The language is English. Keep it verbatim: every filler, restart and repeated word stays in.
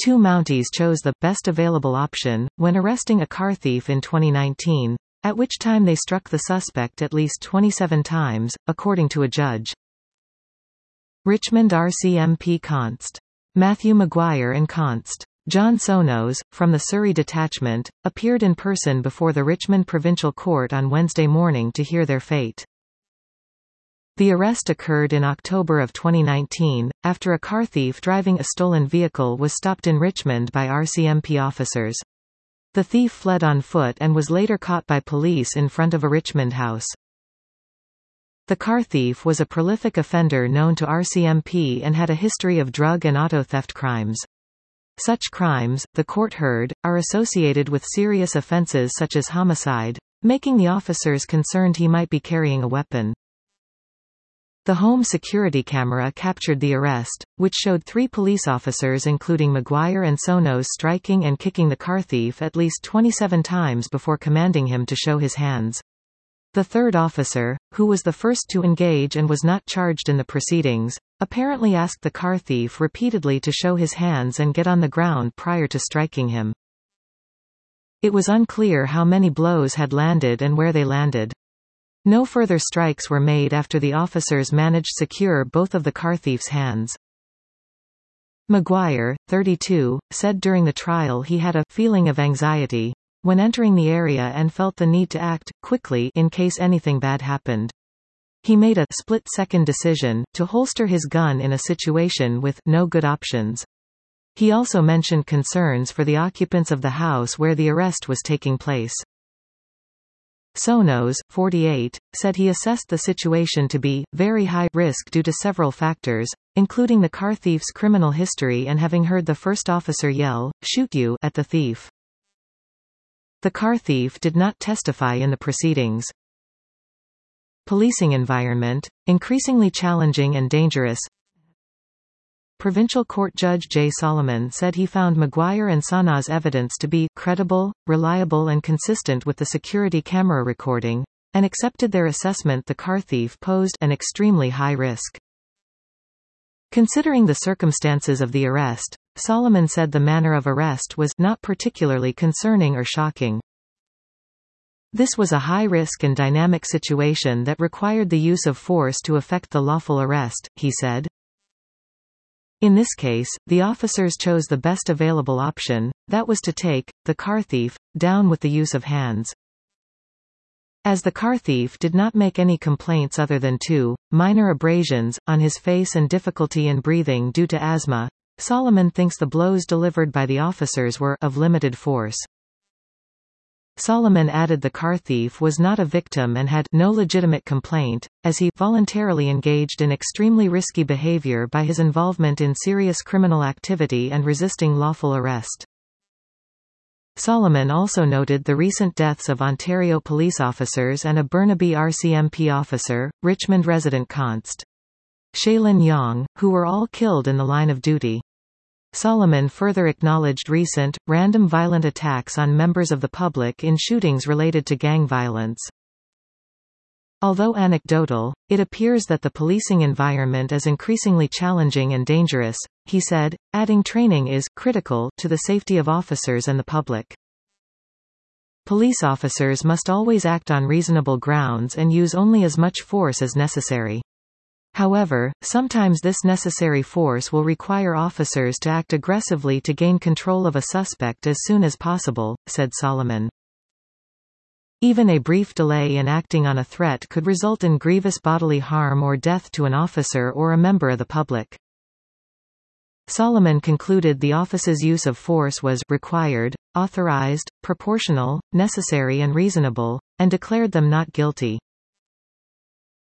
two Mounties chose the best available option when arresting a car thief in twenty nineteen, at which time they struck the suspect at least twenty-seven times, according to a judge. Richmond R C M P Const. Matthew Maguire and Const. John Sonos, from the Surrey Detachment, appeared in person before the Richmond Provincial Court on Wednesday morning to hear their fate. The arrest occurred in October of twenty nineteen, after a car thief driving a stolen vehicle was stopped in Richmond by R C M P officers. The thief fled on foot and was later caught by police in front of a Richmond house. The car thief was a prolific offender known to R C M P and had a history of drug and auto theft crimes. Such crimes, the court heard, are associated with serious offences such as homicide, making the officers concerned he might be carrying a weapon. The home security camera captured the arrest, which showed three police officers including Maguire and Sonos striking and kicking the car thief at least twenty-seven times before commanding him to show his hands. The third officer, who was the first to engage and was not charged in the proceedings, apparently asked the car thief repeatedly to show his hands and get on the ground prior to striking him. It was unclear how many blows had landed and where they landed. No further strikes were made after the officers managed to secure both of the car thief's hands. Maguire, thirty-two, said during the trial he had a feeling of anxiety when entering the area and felt the need to act quickly in case anything bad happened. He made a split-second decision to holster his gun in a situation with no good options. He also mentioned concerns for the occupants of the house where the arrest was taking place. Sonos, forty-eight, said he assessed the situation to be very high risk due to several factors, including the car thief's criminal history and having heard the first officer yell, "Shoot you," at the thief. The car thief did not testify in the proceedings. Policing environment, increasingly challenging and dangerous. Provincial Court Judge Jay Solomon said he found Maguire and Sonos' evidence to be credible, reliable and consistent with the security camera recording, and accepted their assessment the car thief posed an extremely high risk. Considering the circumstances of the arrest, Solomon said the manner of arrest was not particularly concerning or shocking. This was a high-risk and dynamic situation that required the use of force to effect the lawful arrest, he said. In this case, the officers chose the best available option, that was to take the car thief down with the use of hands. As the car thief did not make any complaints other than two minor abrasions on his face and difficulty in breathing due to asthma, Solomon thinks the blows delivered by the officers were of limited force. Solomon added the car thief was not a victim and had no legitimate complaint, as he voluntarily engaged in extremely risky behavior by his involvement in serious criminal activity and resisting lawful arrest. Solomon also noted the recent deaths of Ontario police officers and a Burnaby R C M P officer, Richmond resident Const. Shaylin Yong, who were all killed in the line of duty. Solomon further acknowledged recent, random violent attacks on members of the public in shootings related to gang violence. Although anecdotal, it appears that the policing environment is increasingly challenging and dangerous, he said, adding training is critical to the safety of officers and the public. Police officers must always act on reasonable grounds and use only as much force as necessary. However, sometimes this necessary force will require officers to act aggressively to gain control of a suspect as soon as possible, said Solomon. Even a brief delay in acting on a threat could result in grievous bodily harm or death to an officer or a member of the public. Solomon concluded the office's use of force was required, authorized, proportional, necessary and reasonable, and declared them not guilty.